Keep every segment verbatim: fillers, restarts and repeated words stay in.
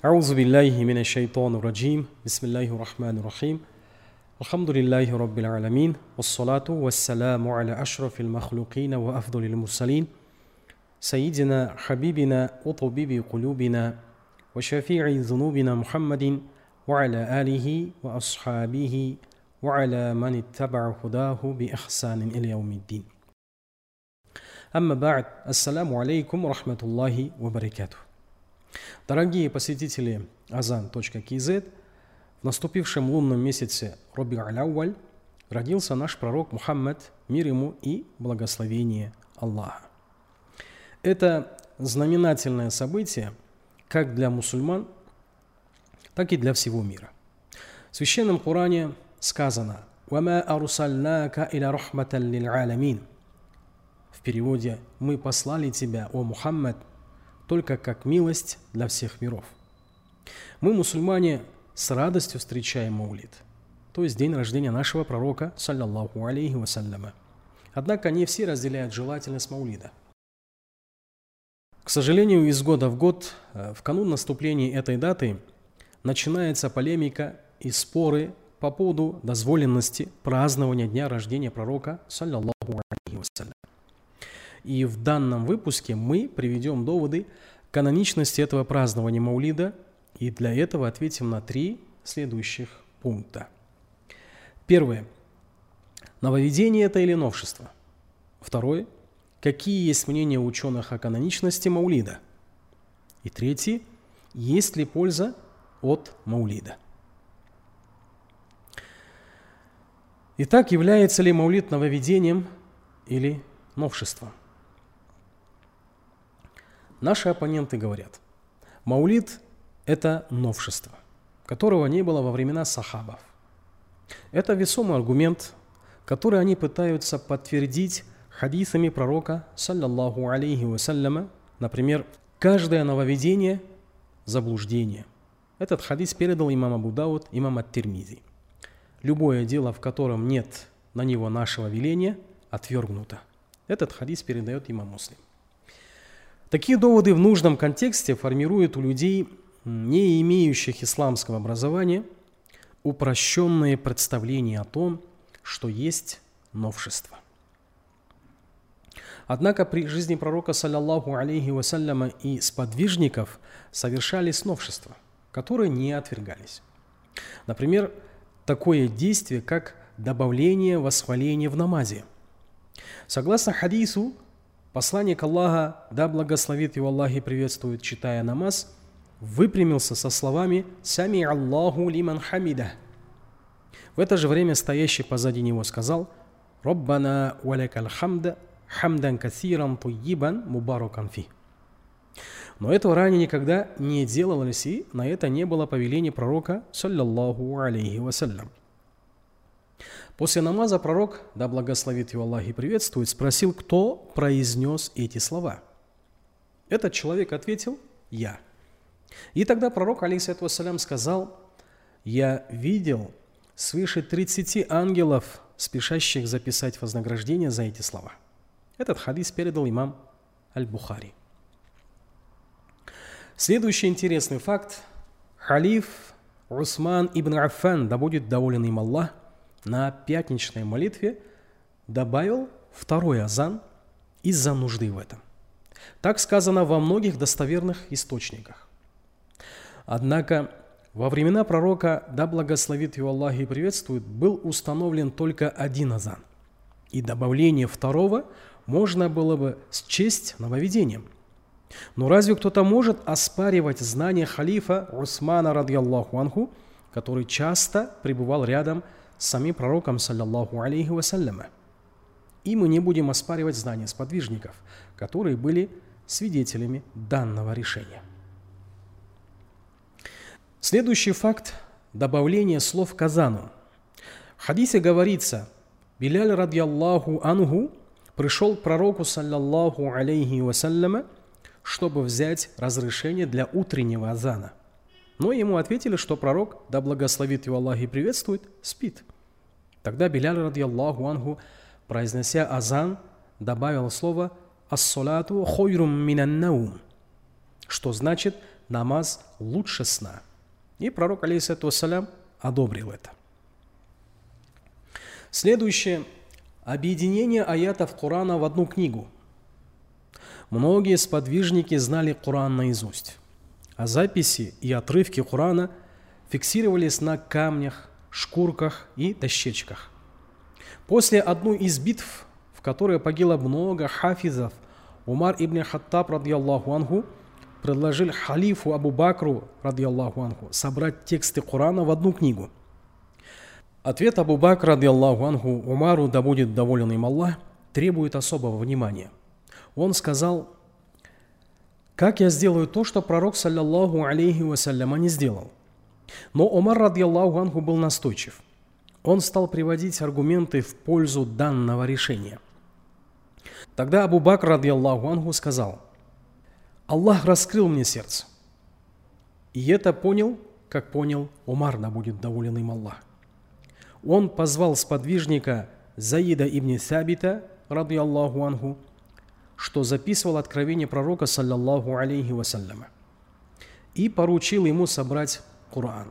أعوذ بالله من الشيطان الرجيم بسم الله الرحمن الرحيم الحمد لله رب العالمين والصلاة والسلام على أشرف المخلوقين وأفضل المرسلين سيدنا حبيبنا وطبيب قلوبنا وشفيع ذنوبنا محمد وعلى آله وأصحابه وعلى من اتبع هداه بإحسان إلى يوم الدين. أما بعد, ассаламу алейкум ва рахматуллахи ва баракатух. Дорогие посетители азан точка кей зет, в наступившем лунном месяце Раби'уль Ауаль родился наш пророк Мухаммад, мир ему и благословение Аллаха. Это знаменательное событие как для мусульман, так и для всего мира. В Священном Коране сказано «Вама арусальнака иля рахматан лил аламин». В переводе «Мы послали тебя, о Мухаммад, только как милость для всех миров». Мы, мусульмане, с радостью встречаем Маулид, то есть день рождения нашего пророка, саллаллаху алейхи вассаляма. Однако не все разделяют желательность Маулида. К сожалению, из года в год, в канун наступления этой даты, начинается полемика и споры по поводу дозволенности празднования дня рождения пророка, саллаллаху алейхи вассалям. И в данном выпуске мы приведем доводы каноничности этого празднования Маулида, и для этого ответим на три следующих пункта. Первое. Нововведение это или новшество? Второе. Какие есть мнения ученых о каноничности Маулида? И третье. Есть ли польза от Маулида? Итак, является ли Маулид нововведением или новшеством? Наши оппоненты говорят, Маулид – это новшество, которого не было во времена сахабов. Это весомый аргумент, который они пытаются подтвердить хадисами пророка, саллаллаху алейхи вассаляма. Например, каждое нововведение – заблуждение. Этот хадис передал имам Абу Дауд, имам ат-Тирмизи. Любое дело, в котором нет на него нашего веления, отвергнуто. Этот хадис передает имам Муслим. Такие доводы в нужном контексте формируют у людей, не имеющих исламского образования, упрощенные представления о том, что есть новшество. Однако при жизни пророка, саллаллаху алейхи вассаляма, и сподвижников совершались новшества, которые не отвергались. Например, такое действие, как добавление восхваления в намазе. Согласно хадису, посланник Аллаха, да благословит его Аллах и приветствует, читая намаз, выпрямился со словами «Сами Аллаху лиман хамида». В это же время стоящий позади него сказал «Раббана валякаль хамда, хамдан касиран туйибан мубаракан фи». Но этого ранее никогда не делалось, и на это не было повеления пророка, саллаллаху алейхи вассалям. После намаза пророк, да благословит его Аллах и приветствует, спросил, кто произнес эти слова. Этот человек ответил «Я». И тогда пророк, алейхиссалату вассалям, сказал: «Я видел свыше тридцати ангелов, спешащих записать вознаграждение за эти слова». Этот хадис передал имам Аль-Бухари. Следующий интересный факт. Халиф Усман ибн Аффан, да будет доволен им Аллах, на пятничной молитве добавил второй азан из-за нужды в этом. Так сказано во многих достоверных источниках. Однако во времена пророка, да благословит его Аллах и приветствует, был установлен только один азан. И добавление второго можно было бы счесть нововведением. Но разве кто-то может оспаривать знания халифа Усмана, радiyallahu анху, который часто пребывал рядом с самим пророком, саллаллаху алейхи вассаляма? И мы не будем оспаривать знания сподвижников, которые были свидетелями данного решения. Следующий факт – добавление слов к азану. В хадисе говорится: Биляль, радiyallahu анху, пришел к пророку, саллаллаху алейхи вассаляма, чтобы взять разрешение для утреннего азана. Но ему ответили, что пророк, да благословит его Аллах и приветствует, спит. Тогда Биляль, радiyallahu анху, произнося азан, добавил слово «Ас-салату хойрум минан наум», что значит намаз лучше сна. И пророк, алейхиссалату вассалям, одобрил это. Следующее. Объединение аятов Корана в одну книгу. Многие сподвижники знали Коран наизусть, а записи и отрывки Корана фиксировались на камнях, шкурках и дощечках. После одной из битв, в которой погибло много хафизов, Умар ибн Хаттаб, радiyallahu анху, предложил халифу Абу Бакру, радiyallahu анху, собрать тексты Корана в одну книгу. Ответ Абу Бакра, радiyallahu анху, Умару, да будет доволен им Аллах, требует особого внимания. Он сказал: «Как я сделаю то, что пророк, саллаллаху алейхи вассаляма, не сделал?» Но Умар, радiyallahu анху, был настойчив. Он стал приводить аргументы в пользу данного решения. Тогда Абу Бакр, радiyallahu анху, сказал: «Аллах раскрыл мне сердце». И это понял, как понял Умар, да будет доволен им Аллах. Он позвал сподвижника Заида ибн Сабита, радiyallahu анху, что записывал откровение пророка, саллаллаху алейхи вассаляма, и поручил ему собрать Коран.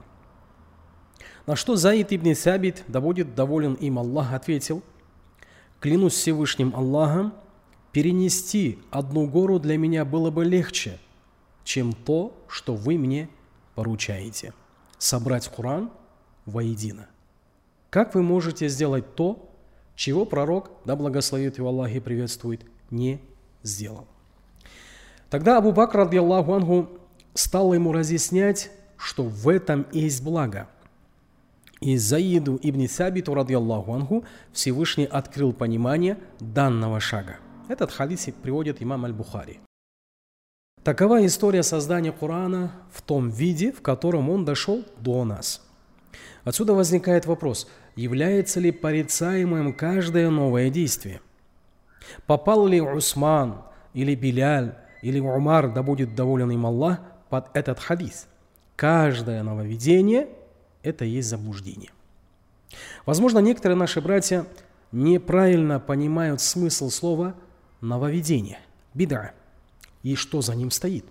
На что Заид ибн Сабит, да будет доволен им Аллах, ответил: «Клянусь Всевышним Аллахом, перенести одну гору для меня было бы легче, чем то, что вы мне поручаете, собрать Коран воедино. Как вы можете сделать то, чего пророк, да благословит его Аллах и приветствует, не сделал?» Тогда Абу Бакр, радiyallahu анху, стал ему разъяснять, что в этом есть благо. И Заиду ибн Сабиту, радiyallahu анху, Всевышний открыл понимание данного шага. Этот хадис приводит имам Аль-Бухари. Такова история создания Корана в том виде, в котором он дошел до нас. Отсюда возникает вопрос: является ли порицаемым каждое новое действие? Попал ли Усман или Биляль или Умар, да будет доволен им Аллах, под этот хадис? Каждое нововведение – это есть заблуждение. Возможно, некоторые наши братья неправильно понимают смысл слова нововведение, бид'a, и что за ним стоит.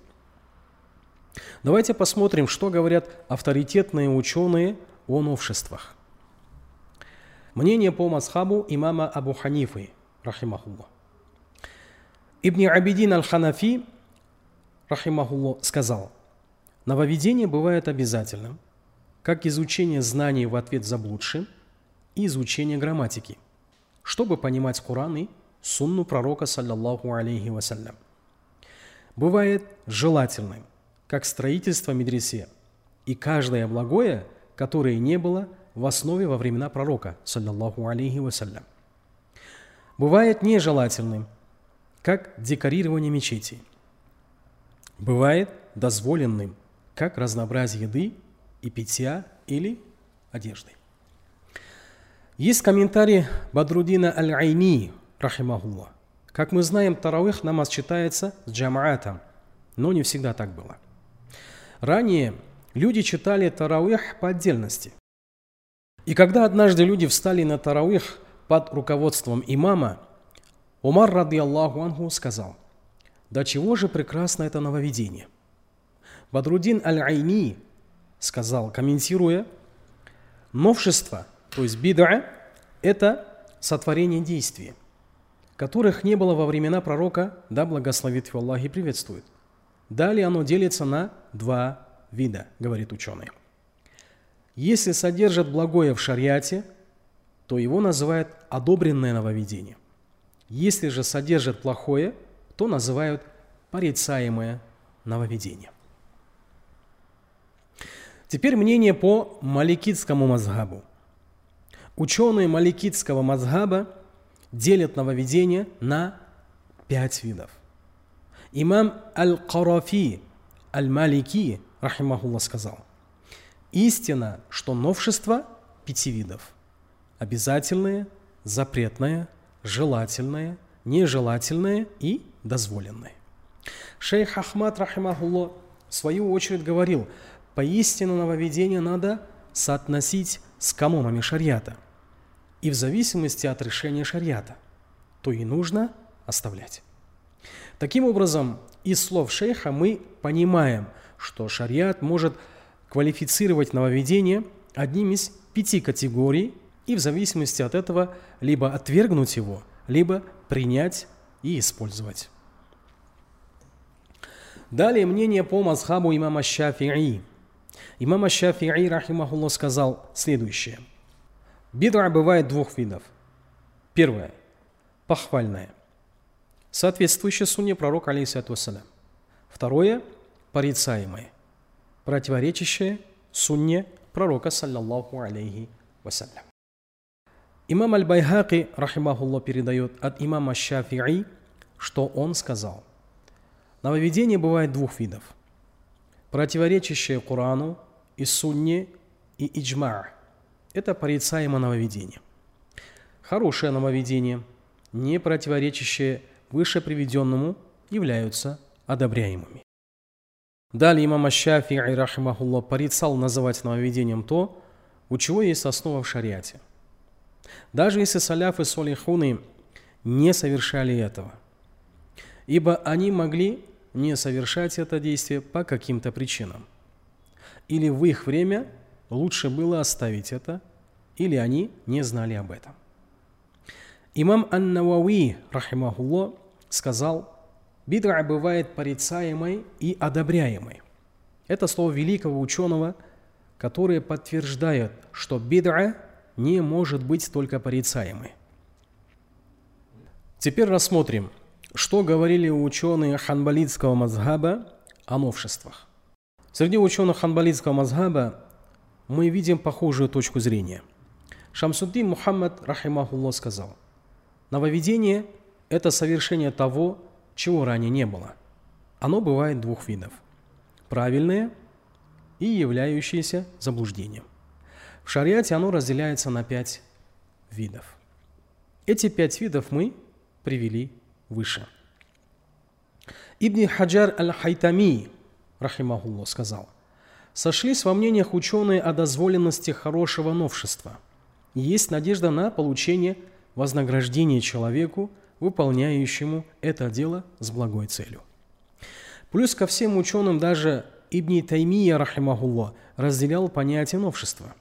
Давайте посмотрим, что говорят авторитетные ученые о новшествах. Мнение по мазхабу имама Абу Ханифы, рахимахуллах. Ибн Абидин аль-Ханафи, рахимахуллах, сказал: нововведение бывает обязательным, как изучение знаний в ответ заблудшим и изучение грамматики, чтобы понимать Коран и сунну пророка, саллаллаху алейхи вассалям. Бывает желательным, как строительство медресе, и каждое благое, которое не было в основе во времена пророка, саллаллаху алейхи вассалям. Бывает нежелательным, как декорирование мечетей. Бывает дозволенным, как разнообразие еды и питья или одежды. Есть комментарий Бадруддина аль-Айни, рахимахуллах. Как мы знаем, таравих намаз читается с джамаатом, но не всегда так было. Ранее люди читали таравих по отдельности. И когда однажды люди встали на таравих под руководством имама, Умар, радiyallahu анху, сказал: «Да чего же прекрасно это нововведение!» Бадруддин аль-Айни сказал, комментируя: новшество, то есть бид'a, это сотворение действий, которых не было во времена пророка, да благословит его Аллах и приветствует. Далее оно делится на два вида, говорит ученый. Если содержит благое в шариате, то его называют одобренное нововведение. Если же содержит плохое, то называют порицаемое нововведение. Теперь мнение по маликитскому мазхабу. Ученые маликитского мазхаба делят нововведение на пять видов. Имам Аль-Карафи Аль-Малики, рахимахуллах, сказал: истина, что новшество пяти видов: обязательное, запретное, желательное, нежелательное и дозволенное. Шейх Ахмад, рахимахуллах, в свою очередь говорил: поистине нововведение надо соотносить с канонами шариата, и в зависимости от решения шариата, то и нужно оставлять. Таким образом, из слов шейха мы понимаем, что шариат может квалифицировать нововведение одним из пяти категорий и в зависимости от этого либо отвергнуть его, либо принять и использовать. Далее мнение по мазхабу имама Шафи'и. Имам Шафи'и, рахимахуллах, сказал следующее. Бид'а бывает двух видов. Первое – похвальное, соответствующее сунне пророка, алейхиссалату вассалям. Второе – порицаемое, противоречащее сунне пророка, саллаллаху алейхи вассалям. Имам Аль-Байхаки, рахимахуллах, передает от имама Шафи'и, что он сказал: нововведение бывает двух видов: противоречащее Корану и сунне и иджма'. Это порицаемое нововведение. Хорошее нововведение, не противоречащее выше приведенному, являются одобряемыми. Далее имам Аш-Шафи'и, рахимахуллах, порицал называть нововведением то, у чего есть основа в шариате. Даже если саляфы солихуны не совершали этого, ибо они могли не совершать это действие по каким-то причинам. Или в их время лучше было оставить это, или они не знали об этом. Имам Ан-Навави, рахимахуллах, сказал: бид'а бывает порицаемой и одобряемой. Это слово великого ученого, которое подтверждает, что бид'а не может быть только порицаемой. Теперь рассмотрим, что говорили ученые ханбалитского мазхаба о новшествах. Среди ученых ханбалитского мазхаба мы видим похожую точку зрения. Шамсуддин Мухаммад, рахимахуллах, сказал: нововведение – это совершение того, чего ранее не было. Оно бывает двух видов – правильное и являющееся заблуждением. В шариате оно разделяется на пять видов. Эти пять видов мы привели выше. Ибн Хаджар аль-Хайтами, рахимахуллах, сказал: сошлись во мнениях ученые о дозволенности хорошего новшества. Есть надежда на получение вознаграждения человеку, выполняющему это дело с благой целью. Плюс ко всем ученым даже Ибн Таймия, рахимахуллах, разделял понятие новшества.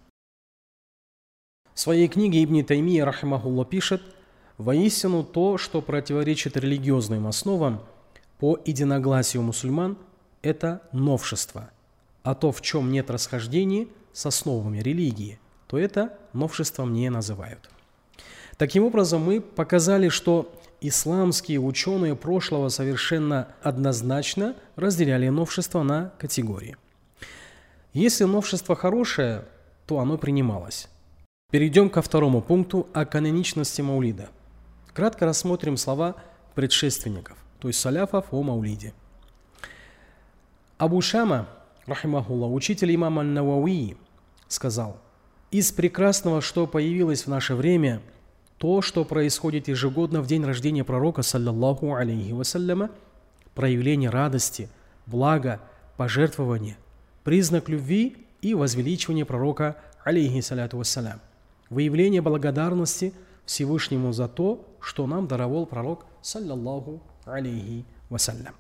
В своей книге Ибн Таймия, рахимахуллах, пишет: воистину то, что противоречит религиозным основам, по единогласию мусульман, это новшество, а то, в чем нет расхождения с основами религии, то это новшеством не называют. Таким образом, мы показали, что исламские ученые прошлого совершенно однозначно разделяли новшество на категории. Если новшество хорошее, то оно принималось. Перейдем ко второму пункту о каноничности маулида. Кратко рассмотрим слова предшественников, то есть саляфов о маулиде. Абу Шама, рахимахуллах, учитель имама Ан-Навави, сказал: из прекрасного, что появилось в наше время, то, что происходит ежегодно в день рождения пророка, саллаллаху алейхи вассаляма, проявление радости, блага, пожертвования, признак любви и возвеличивания пророка, алейхи саляту вассалям, выявление благодарности Всевышнему за то, что нам даровал пророк, саллаллаху алейхи вассалям.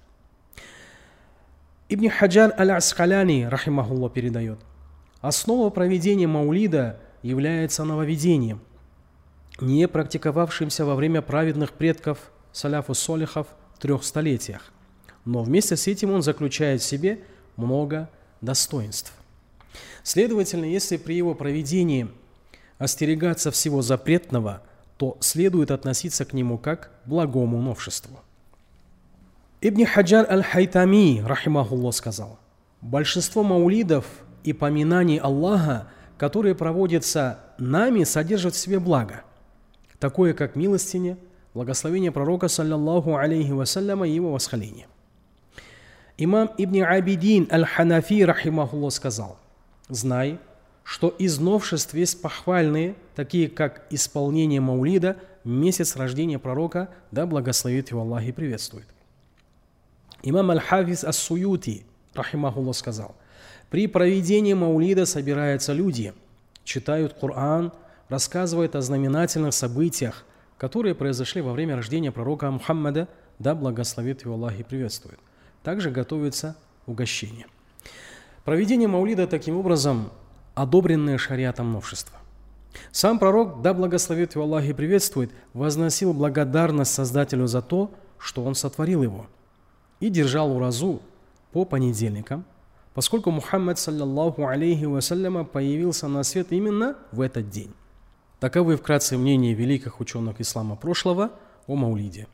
Ибн Хаджар аль-Аскаляни, рахимахуллах, передает: основа проведения маулида является нововведением, не практиковавшимся во время праведных предков саляфу солихов в трех столетиях, но вместе с этим он заключает в себе много достоинств. Следовательно, если при его проведении остерегаться всего запретного, то следует относиться к нему как к благому новшеству. Ибн Хаджар аль-Хайтами, рахимахуллах, сказал: большинство маулидов и поминаний Аллаха, которые проводятся нами, содержат в себе благо, такое как милостиня, благословение пророка, саллаллаху алейхи вассаляма, и его восхваление. Имам Ибн Абидин аль-Ханафи, рахимахуллах, сказал: знай, что из новшеств есть похвальные, такие как исполнение маулида в месяц рождения пророка, да благословит его Аллах и приветствует. Имам Аль-Хафиз Ас-Суюти, рахимахуллах, сказал: при проведении маулида собираются люди, читают Коран, рассказывают о знаменательных событиях, которые произошли во время рождения пророка Мухаммада, да благословит его Аллах и приветствует. Также готовится угощение. Проведение маулида таким образом одобренное шариатом новшество. Сам пророк, да благословит его Аллах и приветствует, возносил благодарность Создателю за то, что он сотворил его, и держал уразу по понедельникам, поскольку Мухаммад, саллаллаху алейхи вассаляма, появился на свет именно в этот день. Таковы вкратце мнения великих ученых ислама прошлого о маулиде.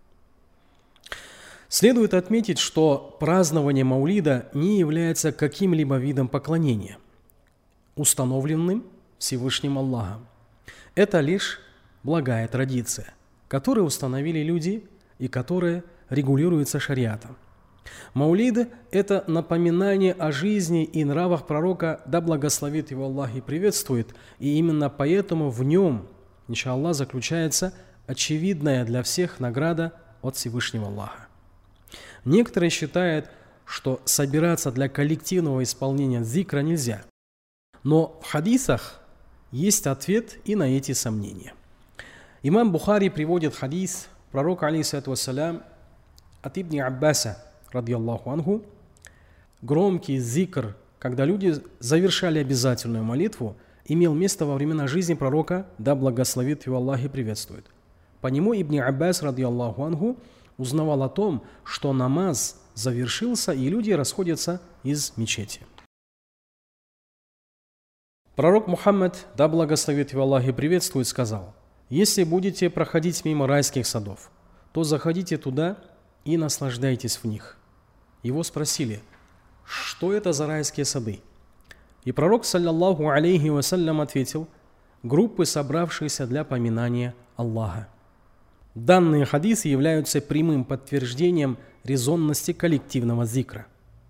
Следует отметить, что празднование маулида не является каким-либо видом поклонения, установленным Всевышним Аллахом. Это лишь благая традиция, которую установили люди и которая регулируется шариатом. Маулид – это напоминание о жизни и нравах пророка, да благословит его Аллах и приветствует, и именно поэтому в нем, иншаллах, заключается очевидная для всех награда от Всевышнего Аллаха. Некоторые считают, что собираться для коллективного исполнения зикра нельзя, но в хадисах есть ответ и на эти сомнения. Имам Бухари приводит хадис пророка, алейхиссалату вассалям, от Ибн Аббаса, радiyallahu анху, громкий зикр, когда люди завершали обязательную молитву, имел место во времена жизни пророка, да благословит его Аллах и приветствует. По нему Ибн Аббас, радiyallahu анху, узнавал о том, что намаз завершился и люди расходятся из мечети. Пророк Мухаммад, да благословит его Аллах и приветствует, сказал: «Если будете проходить мимо райских садов, то заходите туда и наслаждайтесь в них». Его спросили: «Что это за райские сады?» И пророк, саллаллаху алейхи вассалям, ответил: «Группы, собравшиеся для поминания Аллаха». Данные хадисы являются прямым подтверждением резонности коллективного зикра.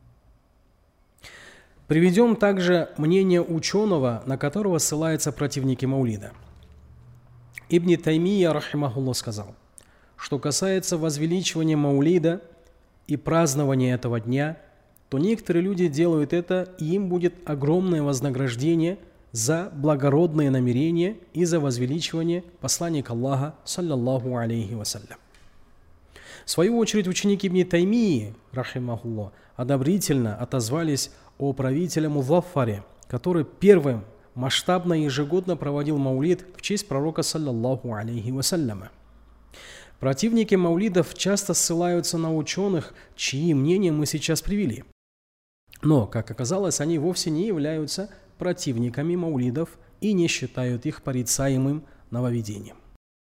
Приведем также мнение ученого, на которого ссылаются противники маулида. Ибн Таймия, рахимахуллах, сказал: что касается возвеличивания маулида и празднования этого дня, то некоторые люди делают это, и им будет огромное вознаграждение за благородные намерения и за возвеличивание посланника Аллаха, саллаллаху алейхи вассалям. В свою очередь, ученики Ибн Таймии, рахимахуллах, одобрительно отозвались о правителе Музаффаре, который первым масштабно ежегодно проводил маулид в честь пророка, саллаллаху алейхи вассаляма. Противники маулидов часто ссылаются на ученых, чьи мнения мы сейчас привели. Но, как оказалось, они вовсе не являются противниками маулидов и не считают их порицаемым нововведением.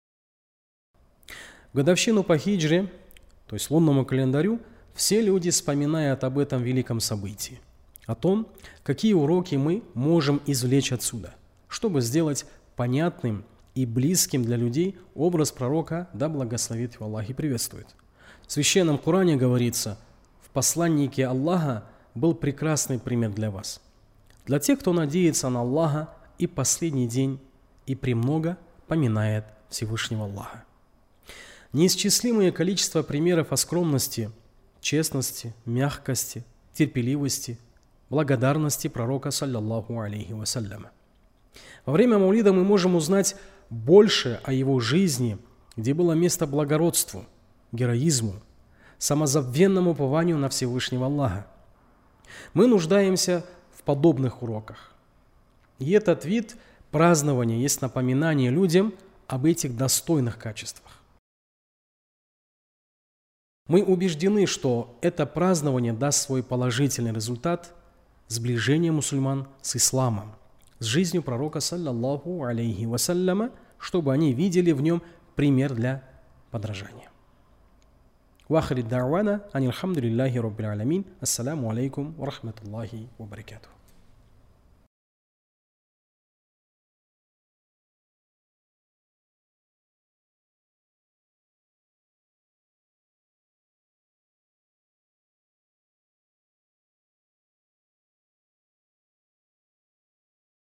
В годовщину по хиджре, то есть лунному календарю, все люди вспоминают об этом великом событии, о том, какие уроки мы можем извлечь отсюда, чтобы сделать понятным и близким для людей образ пророка, да благословит его Аллах и приветствует. В Священном Коране говорится: в посланнике Аллаха был прекрасный пример для вас, для тех, кто надеется на Аллаха и последний день, и премного поминает Всевышнего Аллаха. Неисчислимое количество примеров о скромности, честности, мягкости, терпеливости, благодарности пророка, саллаллаху алейхи вассаляма. Во время маулида мы можем узнать больше о его жизни, где было место благородству, героизму, самозабвенному упованию на Всевышнего Аллаха. Мы нуждаемся в подобных уроках. И этот вид празднования есть напоминание людям об этих достойных качествах. Мы убеждены, что это празднование даст свой положительный результат сближения мусульман с исламом, с жизнью пророка, саллаллаху алейхи вассаляма, чтобы они видели в нем пример для подражания. Вахри д'авана анильхамдулиллахи раббил алямин. Ассаламу алейкум ва рахматуллахи ва баракатуху.